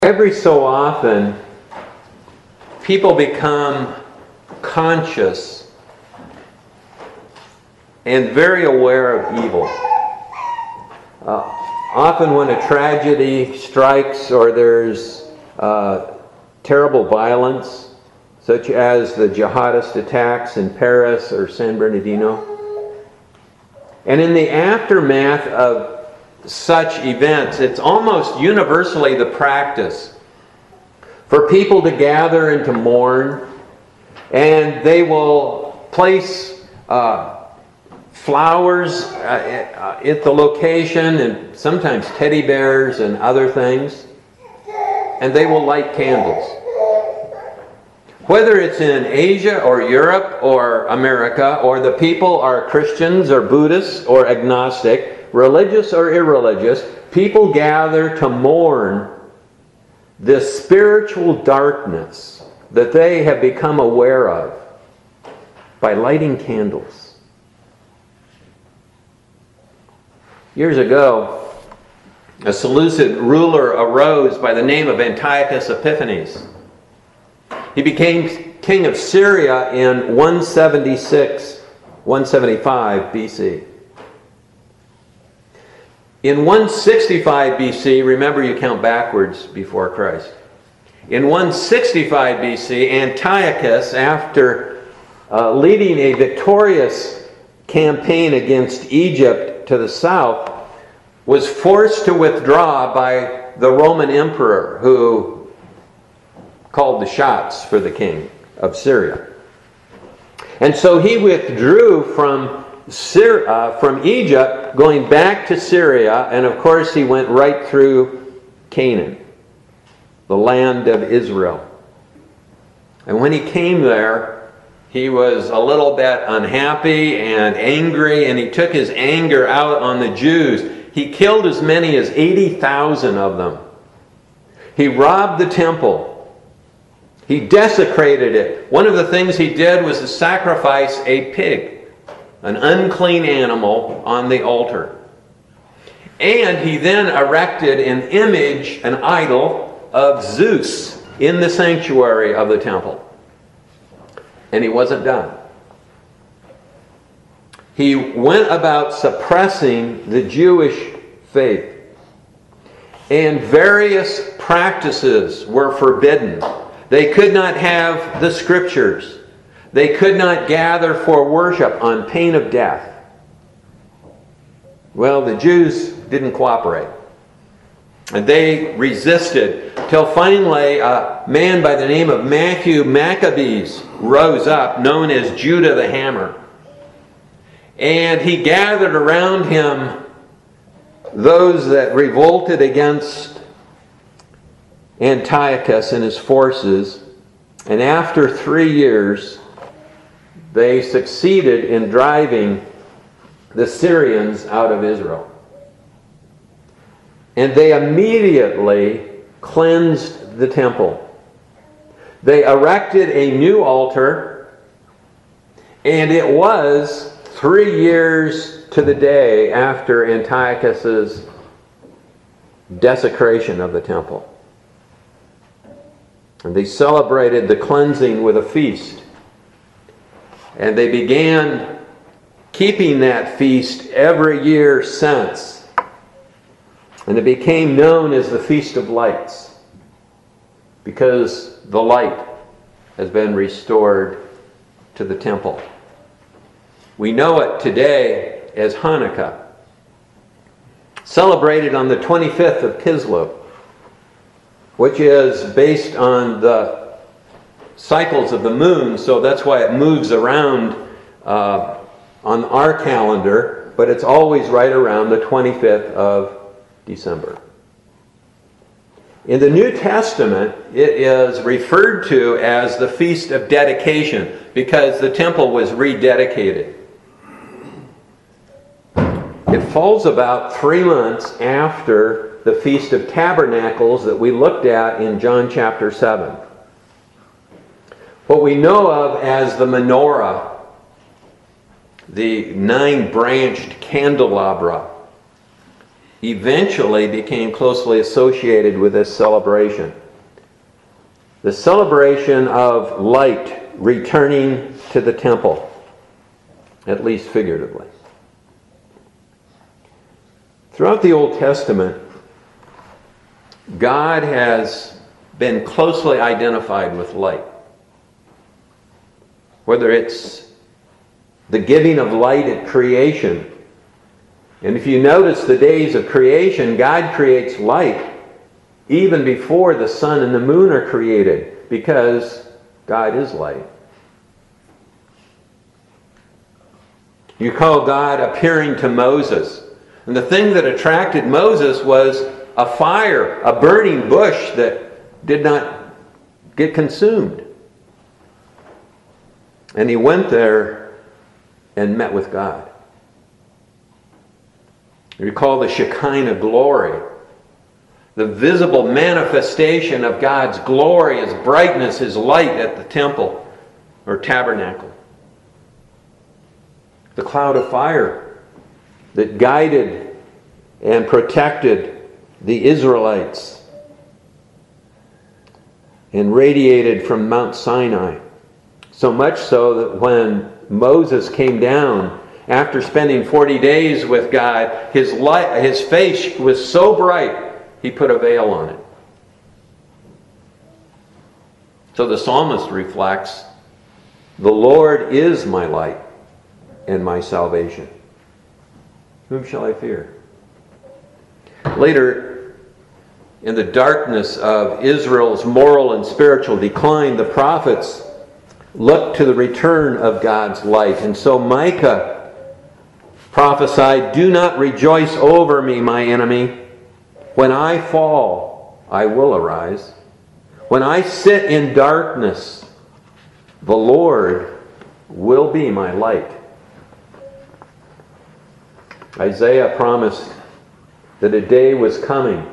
Every so often, people become conscious and very aware of evil. Often when a tragedy strikes or there's terrible violence, such as the jihadist attacks in Paris or San Bernardino, and in the aftermath of such events, it's almost universally the practice for people to gather and to mourn, and they will place flowers at the location, and sometimes teddy bears and other things, and they will light candles. Whether it's in Asia or Europe or America, or the people are Christians or Buddhists or agnostic, religious or irreligious, people gather to mourn this spiritual darkness that they have become aware of by lighting candles. Years ago, a Seleucid ruler arose by the name of Antiochus Epiphanes. He became king of Syria in 175 BC. In 165 BC, remember you count backwards before Christ. In 165 BC, Antiochus, after leading a victorious campaign against Egypt to the south, was forced to withdraw by the Roman emperor, who called the shots for the king of Syria. And so he withdrew from Egypt, going back to Syria, and of course he went right through Canaan, the land of Israel. And when he came there, he was a little bit unhappy and angry, and he took his anger out on the Jews. He killed as many as 80,000 of them. He robbed the temple. He desecrated it. One of the things he did was to sacrifice a pig, an unclean animal, on the altar. And he then erected an image, an idol of Zeus in the sanctuary of the temple. And he wasn't done. He went about suppressing the Jewish faith. And various practices were forbidden. They could not have the scriptures. They could not gather for worship on pain of death. Well, the Jews didn't cooperate. And they resisted till finally a man by the name of Matthew Maccabees rose up, known as Judah the Hammer. And he gathered around him those that revolted against Antiochus and his forces. And after 3 years, they succeeded in driving the Syrians out of Israel. And they immediately cleansed the temple. They erected a new altar, and it was 3 years to the day after Antiochus's desecration of the temple. And they celebrated the cleansing with a feast. And they began keeping that feast every year since. And it became known as the Feast of Lights, because the light has been restored to the temple. We know it today as Hanukkah, celebrated on the 25th of Kislev, which is based on the cycles of the moon, so that's why it moves around on our calendar, but it's always right around the 25th of December. In the New Testament, it is referred to as the Feast of Dedication, because the temple was rededicated. It falls about 3 months after the Feast of Tabernacles that we looked at in John chapter 7. What we know of as the menorah, the 9-branched candelabra, eventually became closely associated with this celebration. The celebration of light returning to the temple, at least figuratively. Throughout the Old Testament, God has been closely identified with light. Whether it's the giving of light at creation. And if you notice the days of creation, God creates light even before the sun and the moon are created, because God is light. You call God appearing to Moses. And the thing that attracted Moses was a fire, a burning bush that did not get consumed. And he went there and met with God. You recall the Shekinah glory, the visible manifestation of God's glory, His brightness, His light at the temple or tabernacle. The cloud of fire that guided and protected the Israelites and radiated from Mount Sinai. So much so that when Moses came down after spending 40 days with God, his face was so bright, he put a veil on it. So the psalmist reflects, "The Lord is my light and my salvation. Whom shall I fear?" Later, in the darkness of Israel's moral and spiritual decline, the prophets looked to the return of God's light. And so Micah prophesied, "Do not rejoice over me, my enemy. When I fall, I will arise. When I sit in darkness, the Lord will be my light." Isaiah promised that a day was coming.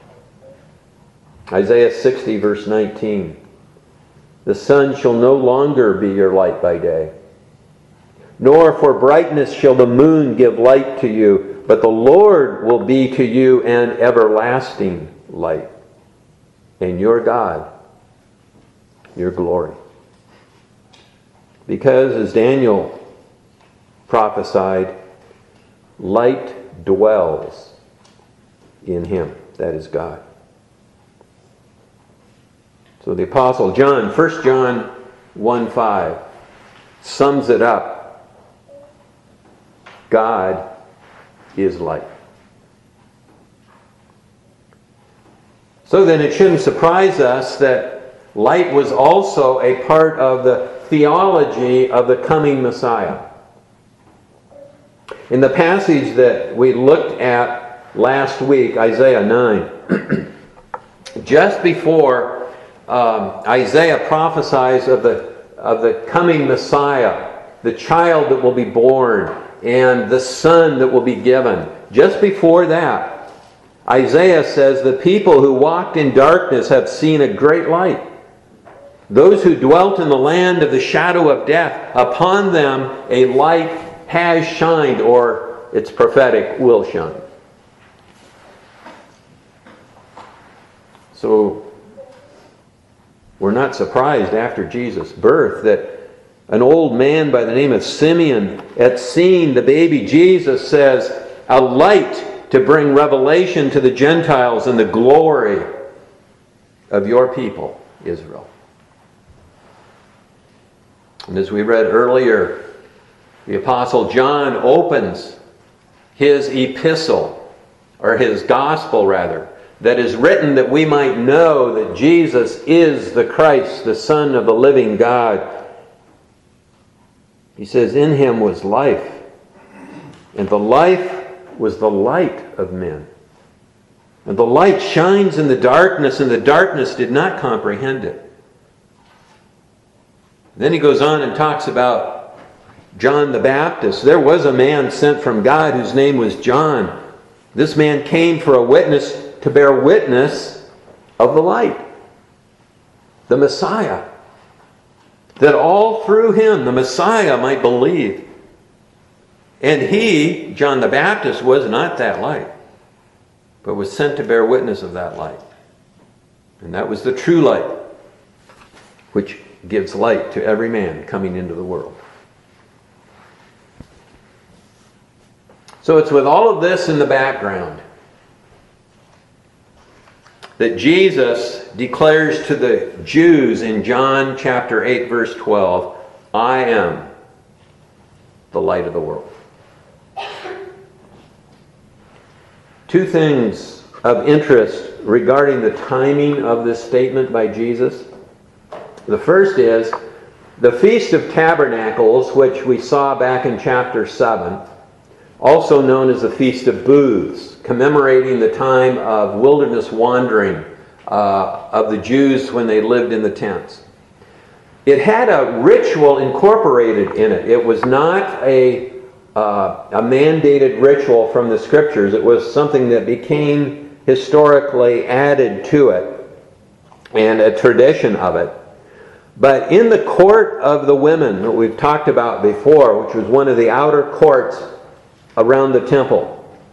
Isaiah 60, verse 19. "The sun shall no longer be your light by day, nor for brightness shall the moon give light to you, but the Lord will be to you an everlasting light, and your God, your glory." Because, as Daniel prophesied, light dwells in him, that is God. So the Apostle John, 1 John 1:5, sums it up. God is light. So then it shouldn't surprise us that light was also a part of the theology of the coming Messiah. In the passage that we looked at last week, Isaiah 9, just before Isaiah prophesies of the coming Messiah, the child that will be born, and the son that will be given. Just before that, Isaiah says, "The people who walked in darkness have seen a great light. Those who dwelt in the land of the shadow of death, upon them a light has shined," or it's prophetic, will shine. So we're not surprised after Jesus' birth that an old man by the name of Simeon, at seeing the baby Jesus, says, "A light to bring revelation to the Gentiles and the glory of your people, Israel." And as we read earlier, the Apostle John opens his epistle, or his gospel rather, that is written that we might know that Jesus is the Christ, the Son of the living God. He says, "In him was life, and the life was the light of men. And the light shines in the darkness, and the darkness did not comprehend it." Then he goes on and talks about John the Baptist. There was a man sent from God whose name was John. This man came for a witness, to bear witness of the light, the Messiah, that all through him the Messiah might believe. And he, John the Baptist, was not that light. but was sent to bear witness of that light. And that was the true light, which gives light to every man coming into the world. So it's with all of this in the background that Jesus declares to the Jews in John chapter 8, verse 12, I am the light of the world. Two things of interest regarding the timing of this statement by Jesus. The first is the Feast of Tabernacles, which we saw back in chapter 7, also known as the Feast of Booths, commemorating the time of wilderness wandering of the Jews when they lived in the tents. It had a ritual incorporated in it. It was not a mandated ritual from the Scriptures. It was something that became historically added to it and a tradition of it. But in the court of the women that we've talked about before, which was one of the outer courts around the temple,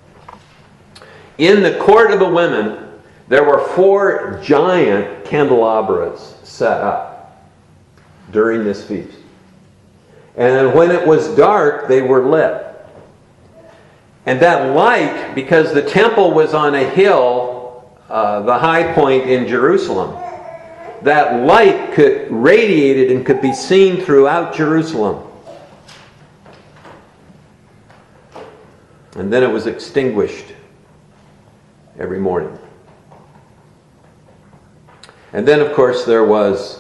in the court of the women, there were 4 giant candelabras set up during this feast. And when it was dark, they were lit. And that light, because the temple was on a hill, the high point in Jerusalem, that light could radiated and could be seen throughout Jerusalem. And then it was extinguished every morning. And then, of course, there was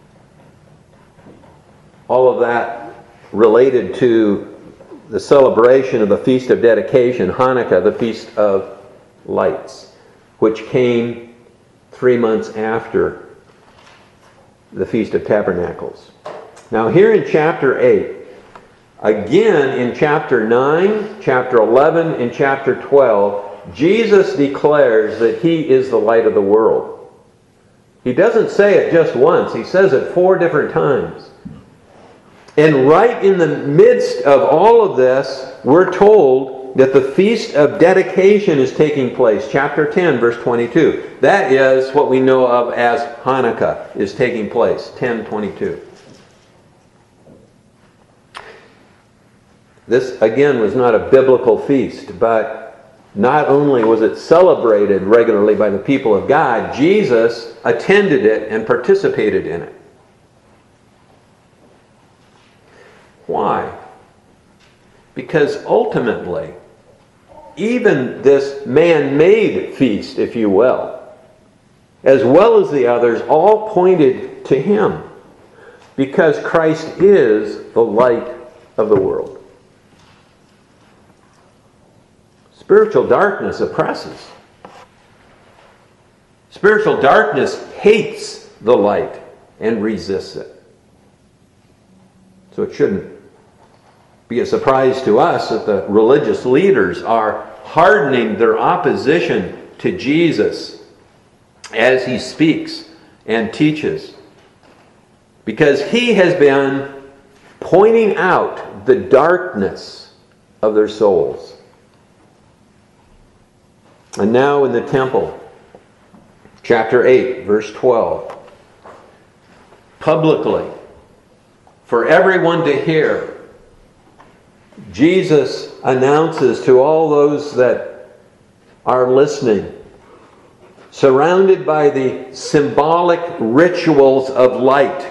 all of that related to the celebration of the Feast of Dedication, Hanukkah, the Feast of Lights, which came 3 months after the Feast of Tabernacles. Now here in chapter 8, again in chapter 9, chapter 11, and chapter 12, Jesus declares that He is the light of the world. He doesn't say it just once. He says it 4 different times. And right in the midst of all of this, we're told that the Feast of Dedication is taking place. Chapter 10, verse 22. That is what we know of as Hanukkah is taking place. 10:22. This, again, was not a biblical feast, but not only was it celebrated regularly by the people of God, Jesus attended it and participated in it. Why? Because ultimately, even this man-made feast, if you will, as well as the others, all pointed to Him. Because Christ is the light of the world. Spiritual darkness oppresses. Spiritual darkness hates the light and resists it. So it shouldn't be a surprise to us that the religious leaders are hardening their opposition to Jesus as He speaks and teaches. Because He has been pointing out the darkness of their souls. And now in the temple, chapter 8, verse 12, publicly, for everyone to hear, Jesus announces to all those that are listening, surrounded by the symbolic rituals of light,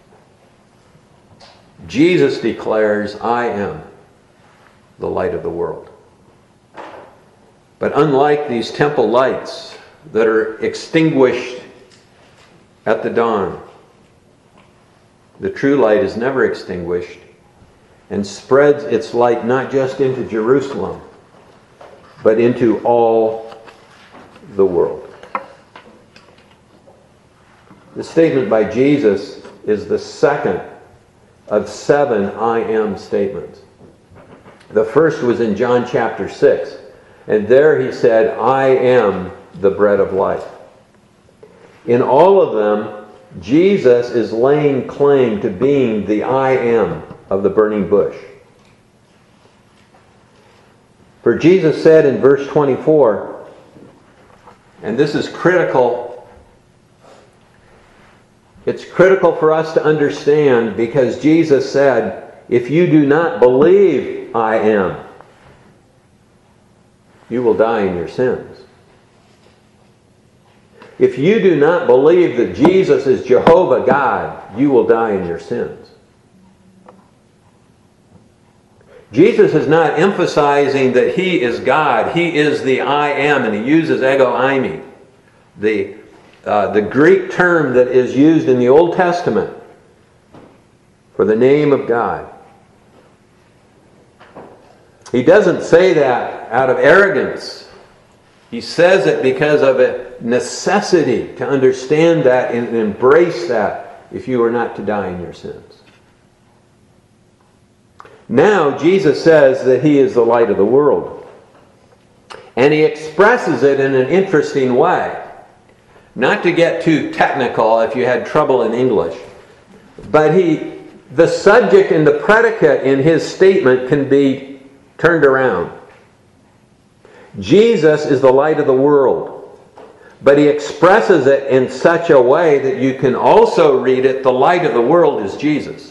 Jesus declares, I am the light of the world. But unlike these temple lights that are extinguished at the dawn, the true light is never extinguished and spreads its light not just into Jerusalem, but into all the world. The statement by Jesus is the second of 7 I am statements. The first was in John chapter 6. And there He said, I am the bread of life. In all of them, Jesus is laying claim to being the I am of the burning bush. For Jesus said in verse 24, And this is critical. It's critical for us to understand, because Jesus said, if you do not believe I am, you will die in your sins. If you do not believe that Jesus is Jehovah God, you will die in your sins. Jesus is not emphasizing that He is God. He is the I am, and He uses ego eimi, the Greek term that is used in the Old Testament for the name of God. He doesn't say that out of arrogance. He says it because of a necessity to understand that and embrace that if you are not to die in your sins. Now, Jesus says that He is the light of the world. And He expresses it in an interesting way. Not to get too technical if you had trouble in English, but the subject and the predicate in His statement can be turned around. Jesus is the light of the world, but He expresses it in such a way that you can also read it, the light of the world is Jesus.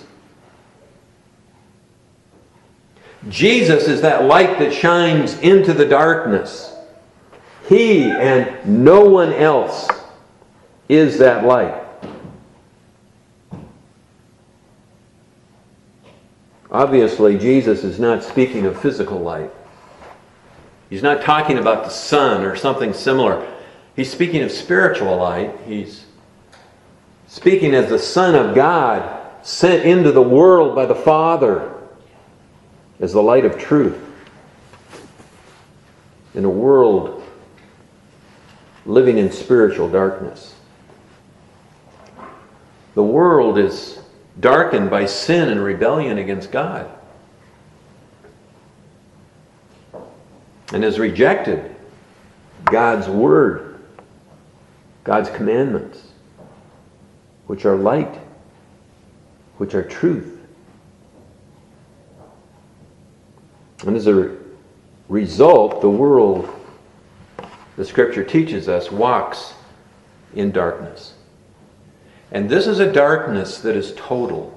Jesus is that light that shines into the darkness. He and no one else is that light. Obviously, Jesus is not speaking of physical light. He's not talking about the sun or something similar. He's speaking of spiritual light. He's speaking as the Son of God sent into the world by the Father as the light of truth in a world living in spiritual darkness. The world is darkened by sin and rebellion against God, and has rejected God's Word, God's commandments, which are light, which are truth. And as a result, the world, the Scripture teaches us, walks in darkness. And this is a darkness that is total.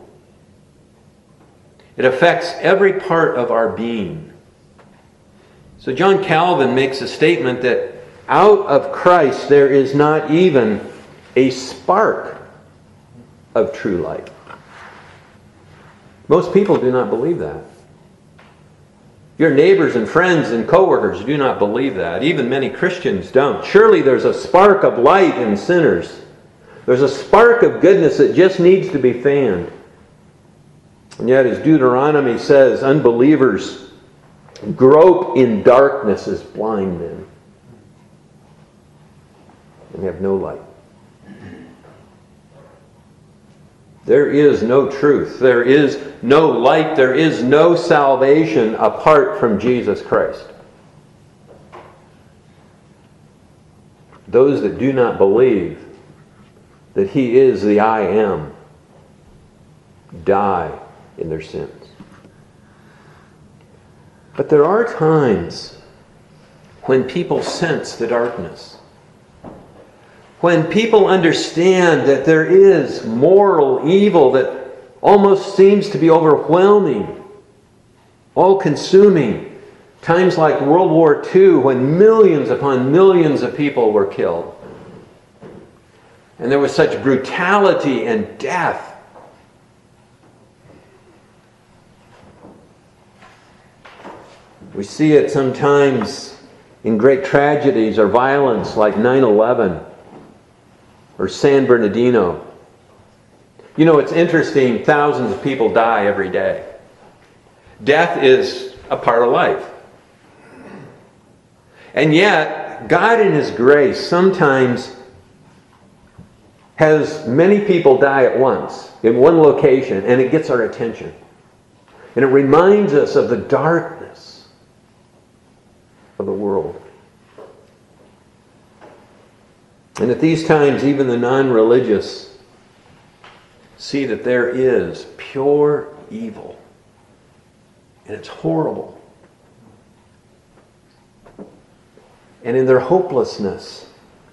It affects every part of our being. So John Calvin makes a statement that out of Christ there is not even a spark of true light. Most people do not believe that. Your neighbors and friends and coworkers do not believe that. Even many Christians don't. Surely there's a spark of light in sinners. There's a spark of goodness that just needs to be fanned. And yet, as Deuteronomy says, unbelievers grope in darkness as blind men and have no light. There is no truth. There is no light. There is no salvation apart from Jesus Christ. Those that do not believe that He is the I am die in their sins. But there are times when people sense the darkness. When people understand that there is moral evil that almost seems to be overwhelming, all-consuming. Times like World War II, when millions upon millions of people were killed. And there was such brutality and death. We see it sometimes in great tragedies or violence like 9/11 or San Bernardino. You know, it's interesting, thousands of people die every day. Death is a part of life. And yet, God in His grace sometimes has many people die at once in one location, and it gets our attention. And it reminds us of the darkness of the world. And at these times, even the non-religious see that there is pure evil. And it's horrible. And in their hopelessness,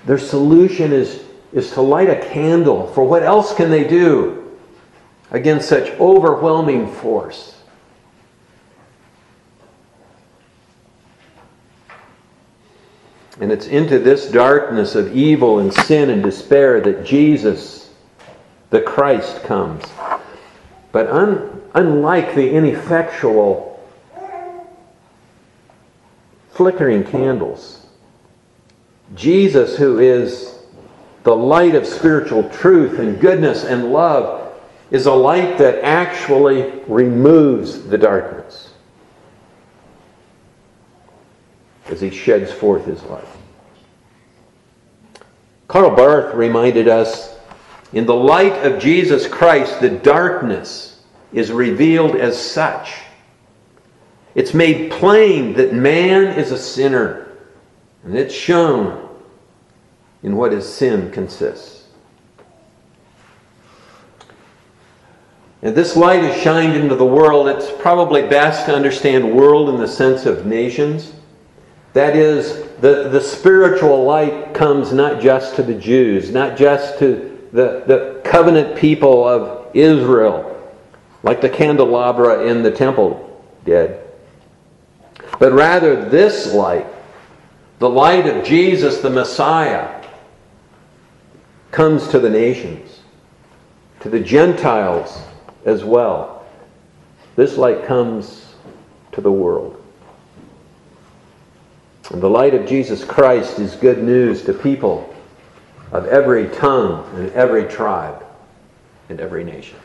Their solution is to light a candle. For what else can they do against such overwhelming force? And it's into this darkness of evil and sin and despair that Jesus, the Christ, comes. But unlike the ineffectual, flickering candles, Jesus, who is the light of spiritual truth and goodness and love, is a light that actually removes the darkness as he sheds forth his light. Karl Barth reminded us, in the light of Jesus Christ, the darkness is revealed as such. It's made plain that man is a sinner, and it's shown in what his sin consists. And this light is shined into the world. It's probably best to understand world in the sense of nations. That is, the spiritual light comes not just to the Jews, not just to the covenant people of Israel, like the candelabra in the temple did. But rather this light, the light of Jesus the Messiah, comes to the nations, to the Gentiles as well. This light comes to the world. And the light of Jesus Christ is good news to people of every tongue and every tribe and every nation.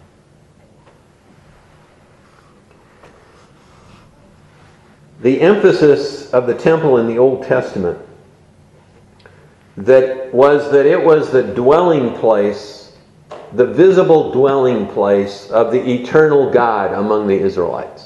The emphasis of the temple in the Old Testament that it was the dwelling place, the visible dwelling place of the eternal God among the Israelites.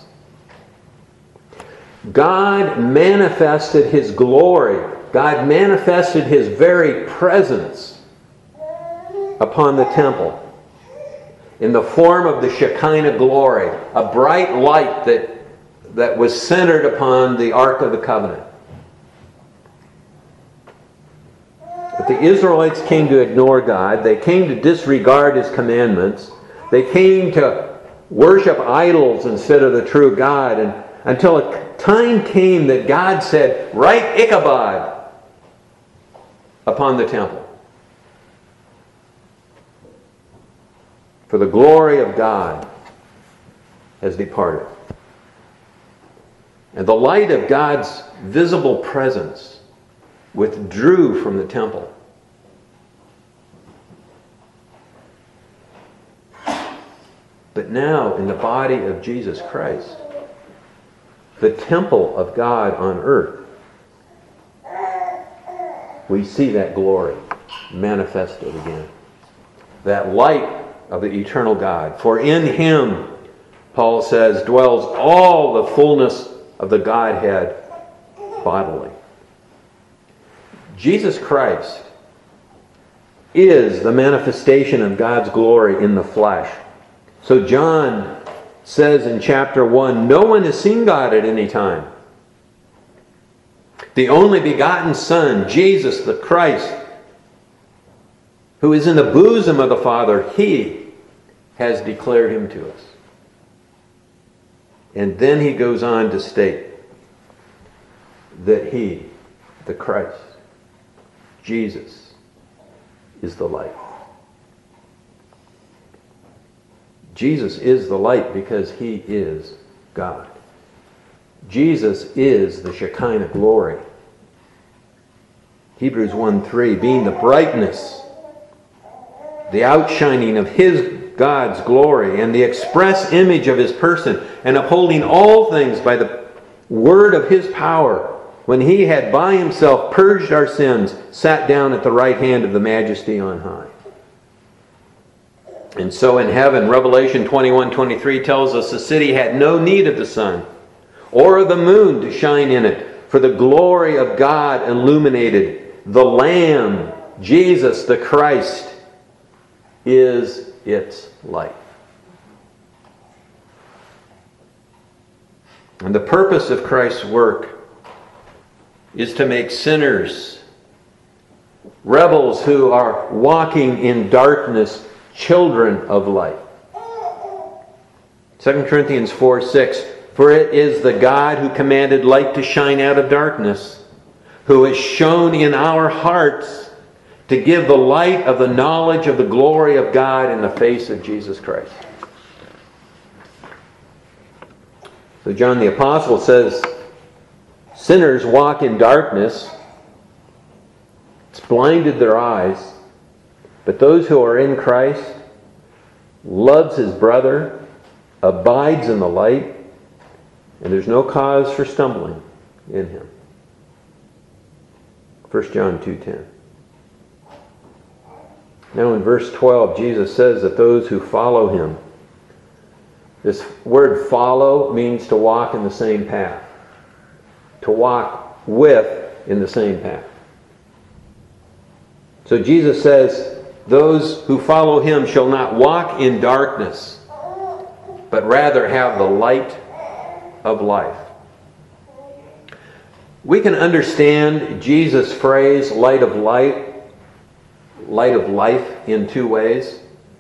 God manifested his glory. God manifested his very presence upon the temple in the form of the Shekinah glory, a bright light that was centered upon the Ark of the Covenant. But the Israelites came to ignore God. They came to disregard his commandments. They came to worship idols instead of the true God. And until a time came that God said, "Write Ichabod upon the temple." For the glory of God has departed. And the light of God's visible presence withdrew from the temple. But now, in the body of Jesus Christ, the temple of God on earth, we see that glory manifested again. That light of the eternal God. For in him, Paul says, dwells all the fullness of the Godhead bodily. Jesus Christ is the manifestation of God's glory in the flesh. So John says in chapter 1, no one has seen God at any time. The only begotten Son, Jesus the Christ, who is in the bosom of the Father, he has declared him to us. And then he goes on to state that he, the Christ, Jesus, is the light. Jesus is the light because he is God. Jesus is the Shekinah glory. Hebrews 1:3, being the brightness, the outshining of his God's glory, and the express image of his person, and upholding all things by the word of his power, when he had by himself purged our sins, sat down at the right hand of the Majesty on high. And so in heaven, Revelation 21:23 tells us the city had no need of the sun or of the moon to shine in it, for the glory of God illuminated. The Lamb, Jesus the Christ, is its light. And the purpose of Christ's work is to make sinners rebels who are walking in darkness, children of light. 2 Corinthians 4:6, for it is the God who commanded light to shine out of darkness, who has shone in our hearts to give the light of the knowledge of the glory of God in the face of Jesus Christ. So John the Apostle says, sinners walk in darkness. It's blinded their eyes. But those who are in Christ, loves his brother, abides in the light, and there's no cause for stumbling in him. 1 John 2:10. Now in verse 12, Jesus says that those who follow him, this word follow means to walk in the same path. To walk with in the same path. So Jesus says, those who follow him shall not walk in darkness, but rather have the light of life. We can understand Jesus' phrase, light of life, in two ways.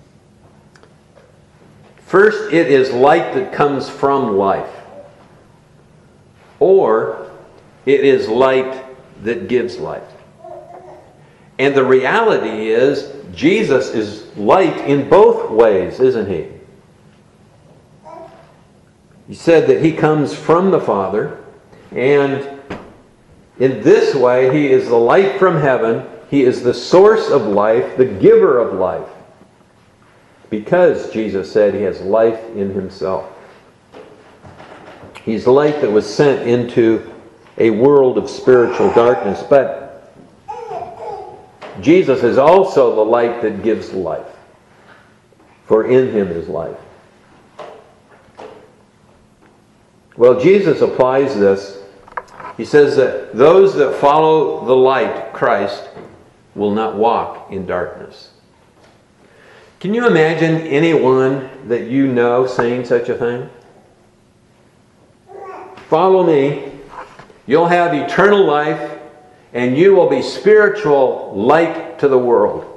First, it is light that comes from life. Or, it is light that gives light. And the reality is, Jesus is light in both ways, isn't he? He said that he comes from the Father, and in this way, he is the light from heaven. He is the source of life, the giver of life. Because Jesus said he has life in himself. He's light that was sent into a world of spiritual darkness. But Jesus is also the light that gives life. For in him is life. Well, Jesus applies this. He says that those that follow the light, Christ, will not walk in darkness. Can you imagine anyone that you know saying such a thing? Follow me, you'll have eternal life, and you will be spiritual light to the world.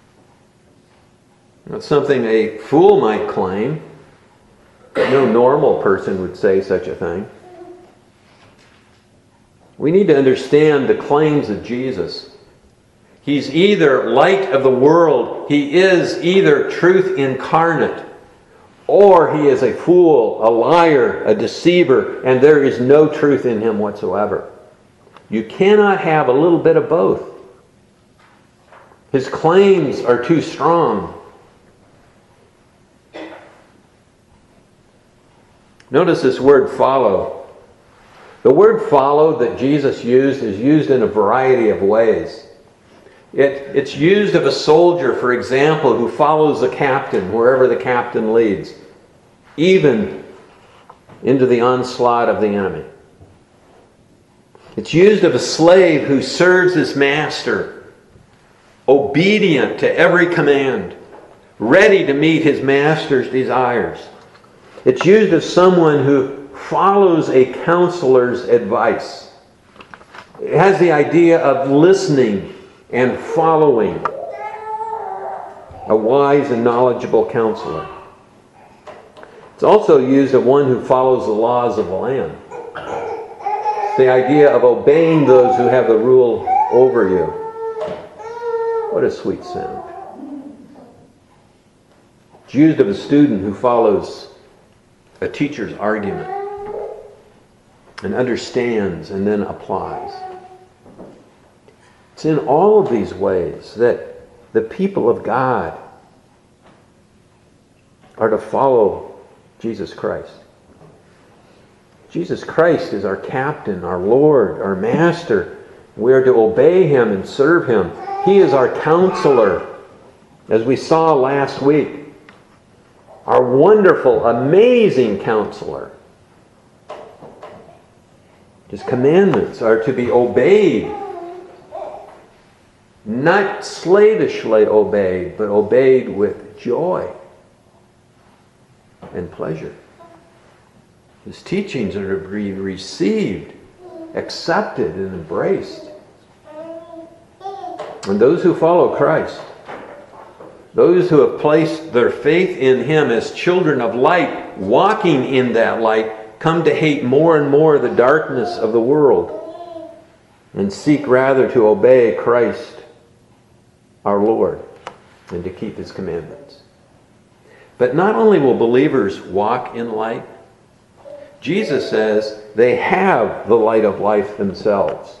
That's something a fool might claim, but no normal person would say such a thing. We need to understand the claims of Jesus. He's either light of the world, he is either truth incarnate, or he is a fool, a liar, a deceiver, and there is no truth in him whatsoever. You cannot have a little bit of both. His claims are too strong. Notice this word follow. The word follow that Jesus used is used in a variety of ways. It's used of a soldier, for example, who follows the captain wherever the captain leads, even into the onslaught of the enemy. It's used of a slave who serves his master, obedient to every command, ready to meet his master's desires. It's used of someone who follows a counselor's advice. It has the idea of listening and following a wise and knowledgeable counselor. It's also used of one who follows the laws of the land. It's the idea of obeying those who have the rule over you. What a sweet sound. It's used of a student who follows a teacher's argument and understands and then applies. It's in all of these ways that the people of God are to follow Jesus Christ. Jesus Christ is our captain, our Lord, our master. We are to obey him and serve him. He is our counselor, as we saw last week. Our wonderful, amazing counselor. His commandments are to be obeyed. Not slavishly obeyed, but obeyed with joy and pleasure. His teachings are to be received, accepted, and embraced. And those who follow Christ, those who have placed their faith in Him as children of light, walking in that light, come to hate more and more the darkness of the world and seek rather to obey Christ, our Lord, and to keep His commandments. But not only will believers walk in light, Jesus says they have the light of life themselves.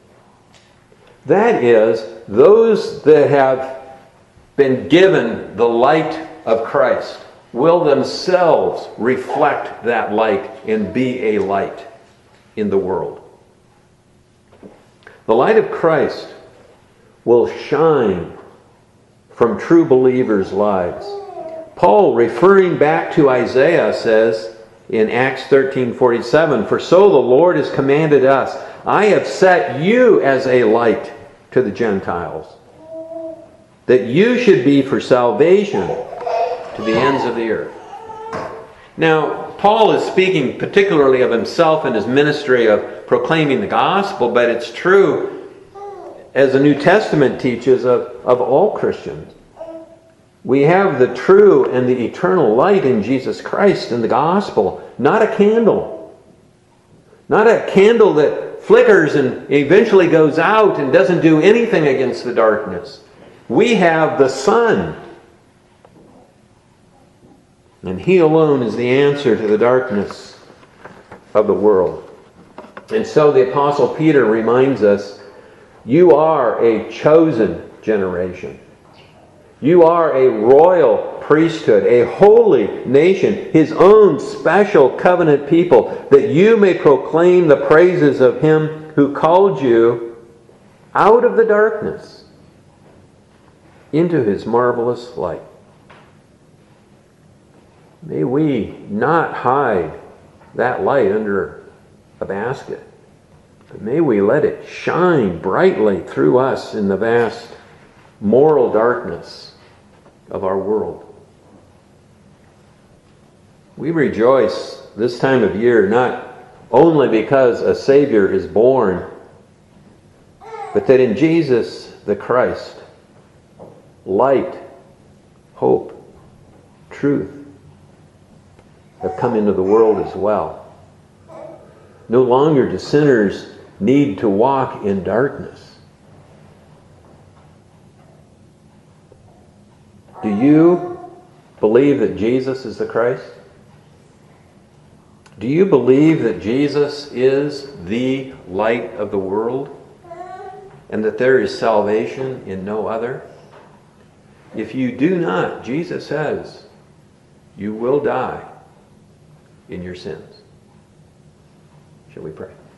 That is, those that have been given the light of Christ will themselves reflect that light and be a light in the world. The light of Christ will shine from true believers' lives. Paul, referring back to Isaiah, says in Acts 13:47, "For so the Lord has commanded us, I have set you as a light to the Gentiles, that you should be for salvation to the ends of the earth." Now, Paul is speaking particularly of himself and his ministry of proclaiming the gospel, but it's true, as the New Testament teaches, of all Christians. We have the true and the eternal light in Jesus Christ in the gospel, not a candle. Not a candle that flickers and eventually goes out and doesn't do anything against the darkness. We have the sun. And He alone is the answer to the darkness of the world. And so the Apostle Peter reminds us, you are a chosen generation. You are a royal priesthood, a holy nation, His own special covenant people, that you may proclaim the praises of Him who called you out of the darkness into His marvelous light. May we not hide that light under a basket, but may we let it shine brightly through us in the vast moral darkness of our world. We rejoice this time of year not only because a Savior is born, but that in Jesus the Christ, light, hope, truth have come into the world as well. No longer do sinners need to walk in darkness. Do you believe that Jesus is the Christ? Do you believe that Jesus is the light of the world and that there is salvation in no other? If you do not, Jesus says, you will die in your sins. Shall we pray?